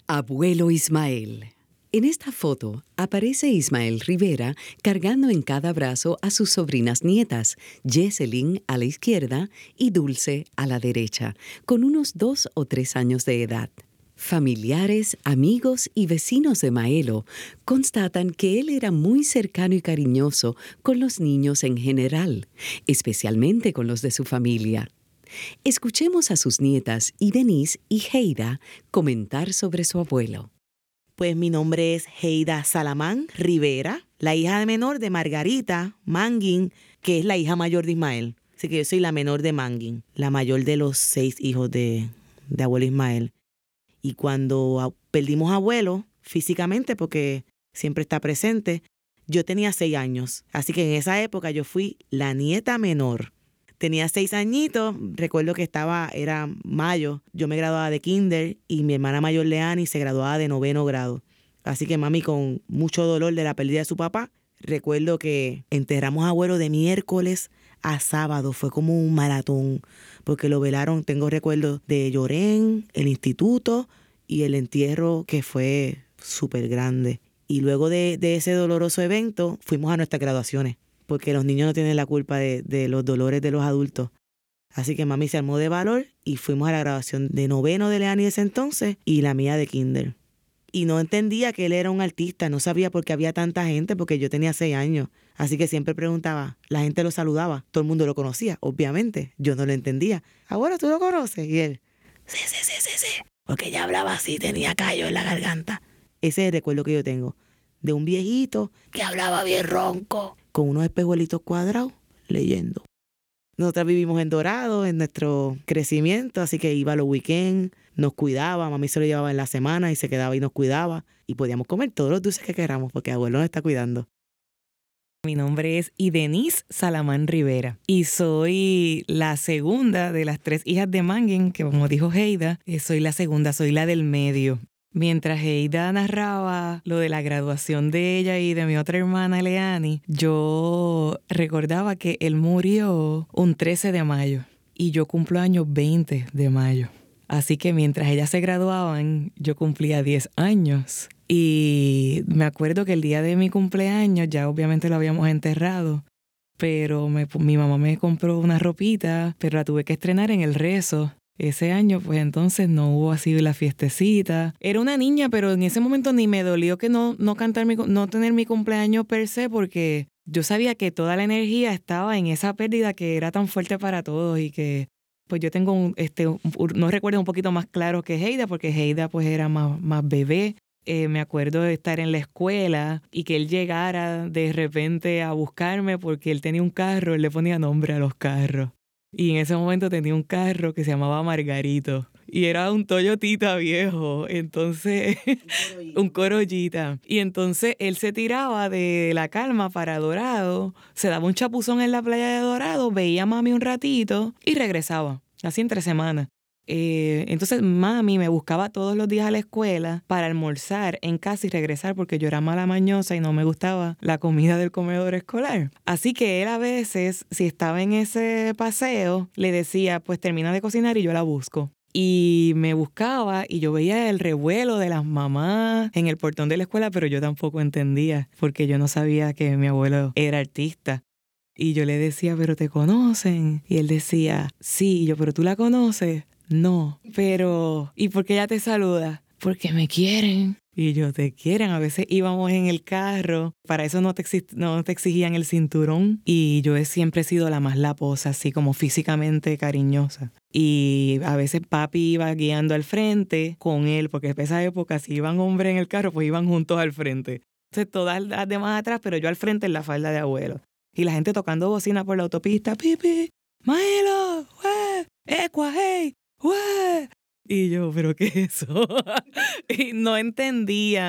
Abuelo Ismael. En esta foto aparece Ismael Rivera cargando en cada brazo a sus sobrinas nietas, Jesselyn a la izquierda y Dulce a la derecha, con unos 2 o 3 años de edad. Familiares, amigos y vecinos de Maelo constatan que él era muy cercano y cariñoso con los niños en general, especialmente con los de su familia. Escuchemos a sus nietas Idenise y Heida comentar sobre su abuelo. Pues mi nombre es Heida Salamán Rivera, la hija menor de Margarita Manguín, que es la hija mayor de Ismael. Así que yo soy la menor de Manguín, la mayor de los 6 hijos de abuelo Ismael. Y cuando perdimos abuelo físicamente, porque siempre está presente, yo tenía 6 años. Así que en esa época yo fui la nieta menor. Tenía 6 añitos, recuerdo que era mayo, yo me graduaba de kinder y mi hermana mayor Leani se graduaba de 9º grado. Así que mami, con mucho dolor de la pérdida de su papá, recuerdo que enterramos a abuelo de miércoles a sábado, fue como un maratón, porque lo velaron, tengo recuerdos de Llorén, el instituto y el entierro que fue súper grande. Y luego de ese doloroso evento, fuimos a nuestras graduaciones, porque los niños no tienen la culpa de los dolores de los adultos. Así que mami se armó de valor y fuimos a la graduación de 9º de Leani ese entonces y la mía de kinder. Y no entendía que él era un artista, no sabía por qué había tanta gente, porque yo tenía 6 años. Así que siempre preguntaba, la gente lo saludaba, todo el mundo lo conocía, obviamente. Yo no lo entendía. Abuelo, ¿tú lo conoces? Y él, sí, porque ella hablaba así, tenía callo en la garganta. Ese es el recuerdo que yo tengo, de un viejito que hablaba bien ronco, con unos espejuelitos cuadrados, leyendo. Nosotras vivimos en Dorado, en nuestro crecimiento, así que iba a los weekends, nos cuidaba, mami se lo llevaba en la semana y se quedaba y nos cuidaba. Y podíamos comer todos los dulces que queramos porque abuelo nos está cuidando. Mi nombre es Idenise Salamán Rivera y soy la segunda de las 3 hijas de Manguín, que como dijo Heida, soy la segunda, soy la del medio. Mientras Heida narraba lo de la graduación de ella y de mi otra hermana Leani, yo recordaba que él murió un 13 de mayo y yo cumplo años 20 de mayo. Así que mientras ellas se graduaban, yo cumplía 10 años. Y me acuerdo que el día de mi cumpleaños, ya obviamente lo habíamos enterrado, pero mi mamá me compró una ropita, pero la tuve que estrenar en el rezo. Ese año, pues entonces no hubo así la fiestecita. Era una niña, pero en ese momento ni me dolió que no tener mi cumpleaños per se, porque yo sabía que toda la energía estaba en esa pérdida que era tan fuerte para todos y que pues yo tengo unos recuerdos un poquito más claros que Heida, porque Heida pues era más bebé. Me acuerdo de estar en la escuela y que él llegara de repente a buscarme porque él tenía un carro, él le ponía nombre a los carros. Y en ese momento tenía un carro que se llamaba Margarito. Y era un Toyotita viejo, entonces, un Corollita. Y entonces él se tiraba de La Calma para Dorado, se daba un chapuzón en la playa de Dorado, veía a mami un ratito y regresaba, así entre semanas. Entonces mami me buscaba todos los días a la escuela para almorzar en casa y regresar porque yo era mala mañosa y no me gustaba la comida del comedor escolar. Así que él a veces, si estaba en ese paseo, le decía, pues termina de cocinar y yo la busco. Y me buscaba y yo veía el revuelo de las mamás en el portón de la escuela, pero yo tampoco entendía porque yo no sabía que mi abuelo era artista. Y yo le decía, ¿pero te conocen? Y él decía, sí. Y yo, ¿pero tú la conoces? No, pero ¿y por qué ella te saluda? Porque me quieren. Y yo, ¿te quieren? A veces íbamos en el carro, para eso no te exigían el cinturón. Y yo siempre he sido la más laposa, así como físicamente cariñosa. Y a veces papi iba guiando al frente con él, porque en esa época si iban hombres en el carro, pues iban juntos al frente. Entonces todas las demás atrás, pero yo al frente en la falda de abuelo. Y la gente tocando bocina por la autopista, pipi, Maelo, ¡wey! ¡Ecua, hey! ¡Wey! Y yo, ¿pero qué es eso? Y no entendía.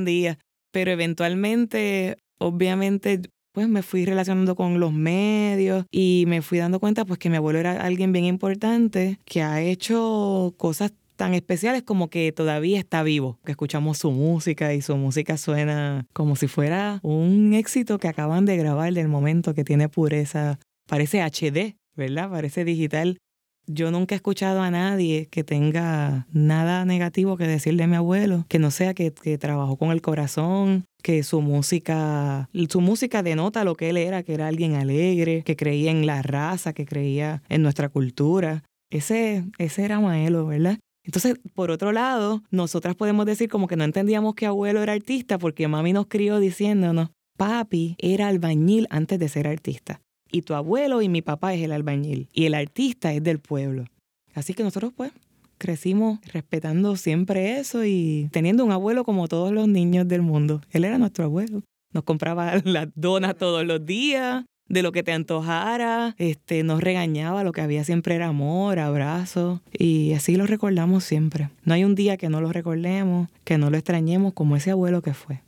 Pero eventualmente, obviamente, pues me fui relacionando con los medios y me fui dando cuenta pues que mi abuelo era alguien bien importante que ha hecho cosas tan especiales como que todavía está vivo, que escuchamos su música y su música suena como si fuera un éxito que acaban de grabar del momento, que tiene pureza, parece HD, ¿verdad? Parece digital. Yo nunca he escuchado a nadie que tenga nada negativo que decirle a mi abuelo, que no sea que trabajó con el corazón, que su música denota lo que él era, que era alguien alegre, que creía en la raza, que creía en nuestra cultura. Ese era Maelo, ¿verdad? Entonces, por otro lado, nosotras podemos decir como que no entendíamos que abuelo era artista porque mami nos crió diciéndonos, papi era albañil antes de ser artista. Y tu abuelo y mi papá es el albañil. Y el artista es del pueblo. Así que nosotros pues crecimos respetando siempre eso y teniendo un abuelo como todos los niños del mundo. Él era nuestro abuelo. Nos compraba las donas todos los días, de lo que te antojara. Nos regañaba, lo que había siempre era amor, abrazos. Y así lo recordamos siempre. No hay un día que no lo recordemos, que no lo extrañemos como ese abuelo que fue.